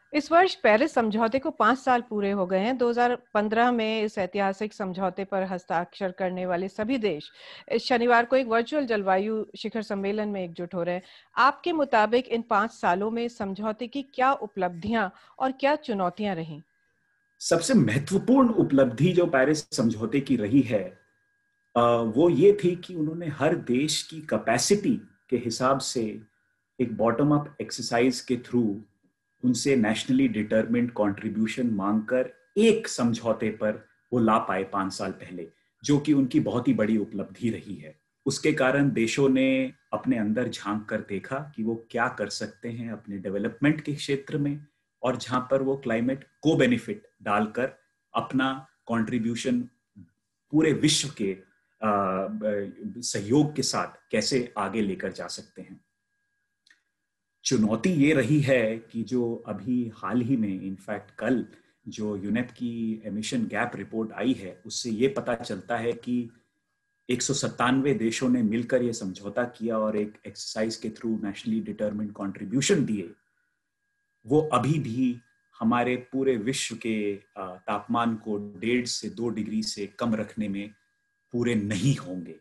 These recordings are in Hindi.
इस वर्ष पेरिस समझौते को 5 साल पूरे हो गए हैं। 2015 में इस ऐतिहासिक समझौते पर हस्ताक्षर करने वाले सभी देश इस शनिवार को एक वर्चुअल जलवायु शिखर सम्मेलन में एकजुट हो रहे हैं। आपके मुताबिक इन 5 सालों में समझौते की क्या उपलब्धियां और क्या चुनौतियां रहीं? सबसे महत्वपूर्ण उपलब्धि जो पेरिस समझौते की रही है वो ये थी कि उन्होंने हर देश की कैपेसिटी के हिसाब से एक बॉटम अप एक्सरसाइज के थ्रू उनसे नेशनली डिटरमिन्ड कंट्रीब्यूशन मांगकर एक समझौते पर वो ला पाए 5 साल पहले, जो कि उनकी बहुत ही बड़ी उपलब्धि रही है। उसके कारण देशों ने अपने अंदर झांक कर देखा कि वो क्या कर सकते हैं अपने डेवलपमेंट के क्षेत्र में, और जहां पर वो क्लाइमेट को बेनिफिट डालकर अपना कंट्रीब्यूशन पूरे विश्व के सहयोग के साथ कैसे आगे लेकर जा सकते हैं। चुनौती ये रही है कि जो अभी हाल ही में इनफैक्ट कल जो यूनेप की एमिशन गैप रिपोर्ट आई है, उससे ये पता चलता है कि 197 देशों ने मिलकर ये समझौता किया और एक एक्सरसाइज के थ्रू नेशनली डिटरमिन्ड कंट्रीब्यूशन दिए। वो अभी भी हमारे पूरे विश्व के तापमान को 1.5 से 2 डिग्री से कम रखने में पूरे नहीं होंगे।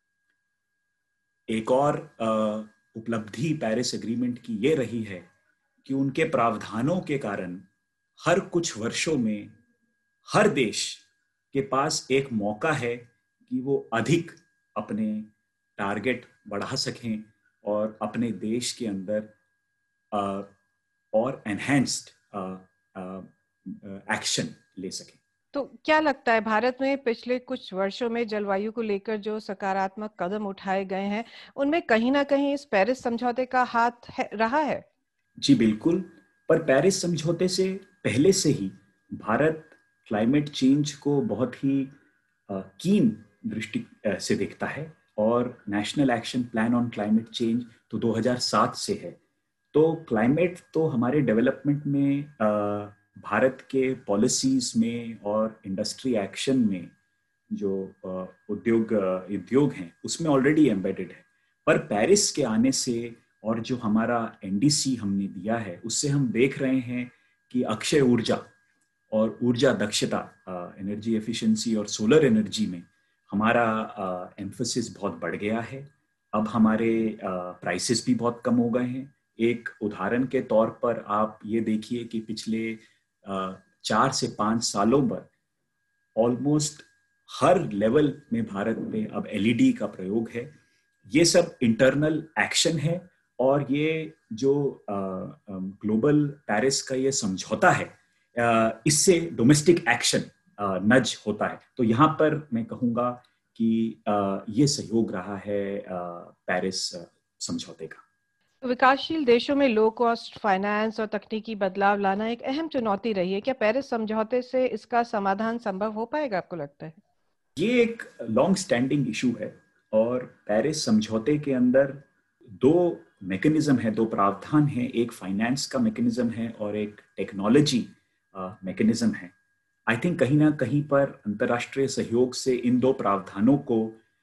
एक और उपलब्धि पेरिस एग्रीमेंट की ये रही है कि उनके प्रावधानों के कारण हर कुछ वर्षों में हर देश के पास एक मौका है कि वो अधिक अपने टारगेट बढ़ा सकें और अपने देश के अंदर और एनहेंस्ड एक्शन ले सकें। तो क्या लगता है भारत में पिछले कुछ वर्षों में जलवायु को लेकर जो सकारात्मक कदम उठाए गए हैं, उनमें कहीं ना कहीं इस पेरिस समझौते का रहा है? जी बिल्कुल, पर पेरिस समझौते से पहले से ही भारत क्लाइमेट चेंज को बहुत ही कीन दृष्टि से देखता है, और national action plan on climate change तो 2007 से है। तो क्लाइमेट तो हमारे डेवलपमेंट में भारत के पॉलिसीज में और इंडस्ट्री एक्शन में जो उद्योग हैं उसमें ऑलरेडी एम्बेडेड है। पर पेरिस के आने से और जो हमारा एनडीसी हमने दिया है, उससे हम देख रहे हैं कि अक्षय ऊर्जा और ऊर्जा दक्षता, एनर्जी एफिशिएंसी और सोलर एनर्जी में हमारा एम्फोसिस बहुत बढ़ गया है। अब हमारे प्राइसेस भी बहुत कम हो गए हैं। एक उदाहरण के तौर पर आप ये देखिए कि पिछले 4 से 5 सालों में ऑलमोस्ट हर लेवल में भारत में अब एलईडी का प्रयोग है। ये सब इंटरनल एक्शन है, और ये जो ग्लोबल पेरिस का ये समझौता है, इससे डोमेस्टिक एक्शन नज होता है। तो यहाँ पर मैं कहूँगा कि ये सहयोग रहा है पेरिस समझौते का। विकासशील देशों में लो कॉस्ट फाइनेंस और तकनीकी बदलाव लाना एक अहम चुनौती रही है। क्या पेरिस समझौते से इसका समाधान संभव हो पाएगा, आपको लगता है? ये एक लॉन्ग स्टैंडिंग इशू है, और पेरिस समझौते के अंदर दो मैकेनिज्म है, दो प्रावधान है। एक फाइनेंस का मैकेनिज्म है और एक टेक्नोलॉजी मैकेनिज्म है। आई थिंक कहीं ना कहीं पर अंतर्राष्ट्रीय सहयोग से इन दो प्रावधानों को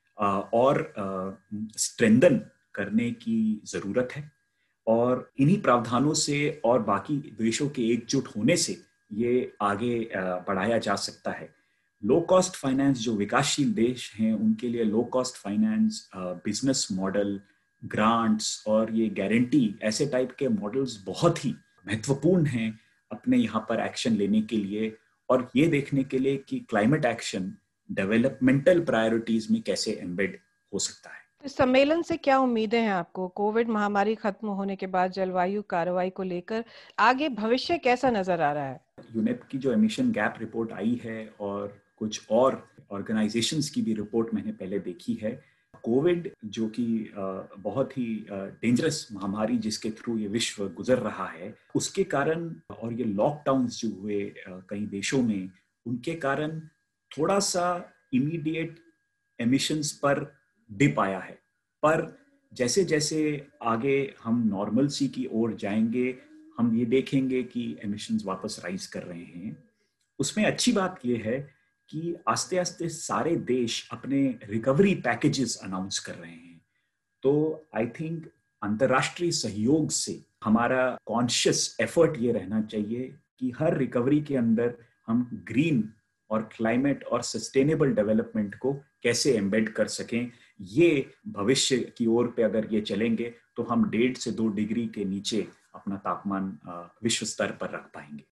और स्ट्रेंथन करने की जरूरत है, और इन्हीं प्रावधानों से और बाकी देशों के एकजुट होने से ये आगे बढ़ाया जा सकता है। लो कॉस्ट फाइनेंस, जो विकासशील देश हैं उनके लिए low cost finance, business model, grants और ये गारंटी, ऐसे टाइप के मॉडल्स बहुत ही महत्वपूर्ण हैं अपने यहाँ पर एक्शन लेने के लिए, और ये देखने के लिए कि क्लाइमेट एक्शन डेवलपमेंटल प्रायोरिटीज में कैसे एम्बेड हो सकता है। इस सम्मेलन से क्या उम्मीदें हैं आपको? कोविड महामारी खत्म होने के बाद जलवायु कार्रवाई को लेकर आगे भविष्य कैसा नजर आ रहा है? यूनेप की जो एमिशन गैप रिपोर्ट आई है और कुछ और ऑर्गेनाइजेशंस की भी रिपोर्ट मैंने पहले देखी है, कोविड जो कि बहुत ही डेंजरस महामारी जिसके थ्रू ये विश्व गुजर रहा है, उसके कारण और ये लॉकडाउन्स जो हुए कई देशों में, उनके कारण थोड़ा सा इमीडिएट एमिशंस पर डिप आया है। पर जैसे जैसे आगे हम नॉर्मलसी की ओर जाएंगे, हम ये देखेंगे कि एमिशंस वापस राइज कर रहे हैं। उसमें अच्छी बात यह है कि आस्ते आस्ते सारे देश अपने रिकवरी पैकेजेस अनाउंस कर रहे हैं। तो आई थिंक अंतर्राष्ट्रीय सहयोग से हमारा कॉन्शियस एफर्ट ये रहना चाहिए कि हर रिकवरी के अंदर हम ग्रीन और क्लाइमेट और सस्टेनेबल डेवलपमेंट को कैसे एम्बेड कर सकें। ये भविष्य की ओर पे अगर ये चलेंगे तो हम 1.5 से 2 डिग्री के नीचे अपना तापमान विश्व स्तर पर रख पाएंगे।